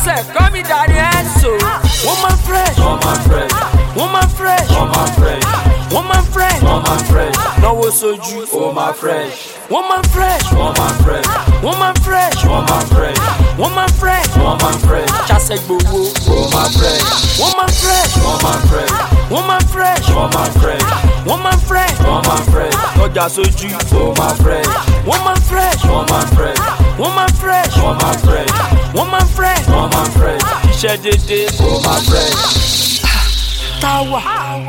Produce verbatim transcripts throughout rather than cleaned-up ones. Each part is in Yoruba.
Blessed, call me Daddy Enzo. Woman fresh, woman fresh, woman fresh, woman fresh, woman fresh, woman fresh. No soju, woman fresh, woman fresh, woman fresh, woman fresh, woman fresh, woman fresh, woman fresh. Chase gbogbo, woman fresh, woman fresh, woman fresh, woman fresh, woman fresh, woman fresh, woman fresh. Lọ́jà sojú, woman fresh, woman fresh, woman fresh, woman fresh, woman fresh, woman fresh, woman fresh. Iṣẹ́ dédé, woman fresh. Táwa,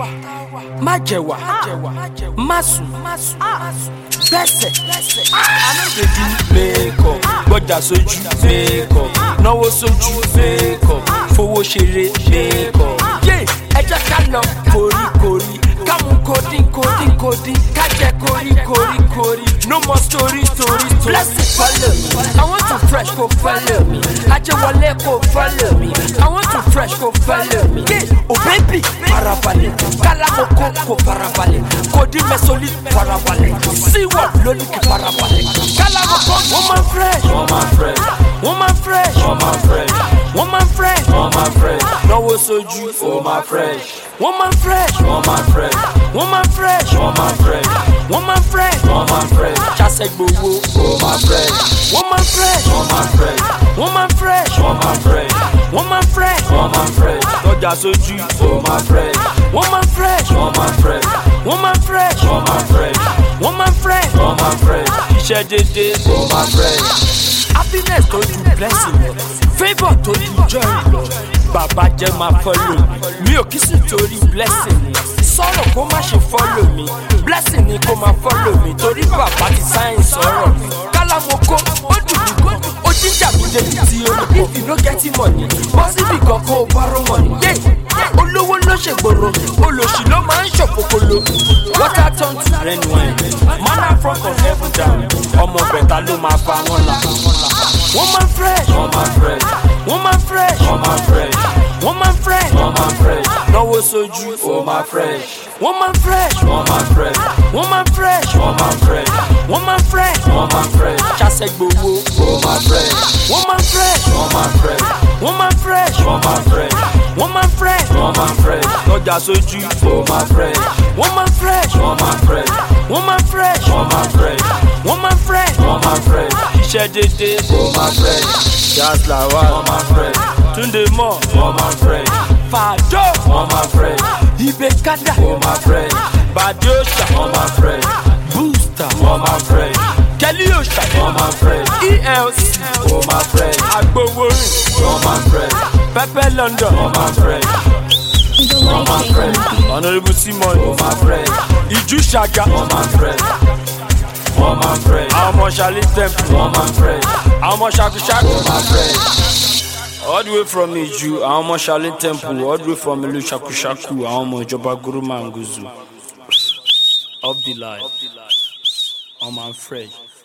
má jẹ̀wà, má sùn, gbẹ́sẹ̀, ànádèdú makeup, gbọ́jà sójú makeup, náwó sójú makeup, fowó ṣeré makeup. Yé ẹ jẹ́ ká lọ koríkorí, ká mú kodín kodín kodín, ká jẹ koríkoríkorí. No more story story story. Blessing follow me, I want to fresh go follow me. Ajẹ́wọlé go follow me, I want to fresh go follow me. Yé o baby farabalẹ̀, kálámọ̀kó kò farabalẹ̀, kòdí mẹ́sọ̀lì farabalẹ̀, síwọ̀ lórí kì farabalẹ̀. Kálámọ̀kó woman fresh, woman fresh, woman fresh, woman fresh, woman fresh, woman fresh. Náwó sojú, woman fresh, woman fresh, woman fresh, woman fresh, woman fresh, woman fresh, woman fresh. Chase gbogbo, woman fresh, woman fresh, woman fresh, woman fresh, woman fresh, woman fresh, woman fresh. Lọ́jà sójú, woman fresh, woman fresh, woman fresh, woman fresh, woman fresh, woman fresh, woman fresh. Iṣẹ́ dédé, woman fresh. happiness tó ju blessing lọ, favour tó ju joy lọ. Bàbá jẹ́ máa follow mi, mi ò kí sì torí blessing ni. Sọ̀rọ̀ kó má ṣe follow mi, blessing ni kó máa follow mi. Torí bàbá ti sáyẹn sọ̀rọ̀ mi. Kálámọ̀kó, ó dùn mí kó, ó jíjà mi débi tí ó lè. If you no get money, bọ́ síbì kan kó o borrow money. Yé olówó ló ṣègbòrò, olòṣì ló máa ń ṣòfòkòlò. Water turn to rain wine, manna from heaven down. Ọmọ bẹ̀ta ló máa fa wọn là. Woman fresh, woman fresh, woman fresh, woman fresh, woman fresh, woman fresh. Náwó sojú, woman fresh, woman fresh, woman fresh, woman fresh, woman fresh, woman fresh, woman fresh. Chase gbogbo, woman fresh, woman fresh, woman fresh, woman fresh, woman fresh, woman fresh, woman fresh. Lọ́jà sójú, woman fresh, woman fresh, woman fresh, woman fresh, woman fresh, woman fresh, woman fresh. Iṣẹ́ dédé, woman fresh, Jazz Lawal, woman fresh, Túndé mọ̀, woman fresh, Fàjọ́, woman fresh, Ibè Kádà, woman fresh, Bàdé Òṣà, woman fresh, Booster, woman fresh, Kẹ́lí Òṣà, woman fresh, E L C, woman fresh, Agbowórin, woman fresh, Pẹ́pẹ́ London, woman fresh, woman fresh, Honourable Simon, woman fresh, Ìjú Ṣàgá, woman fresh, woman fresh, àwọn ọmọ Ṣàlí Temple, woman fresh, àwọn ọmọ Ṣakúṣakú, woman fresh. all the way from Ìjú, àwọn ọmọ Ṣàlí Temple, all the way from ìlú Ṣakúṣakú, àwọn ọmọ ìjọba Guru Manguzu. Up the line, I'm fresh.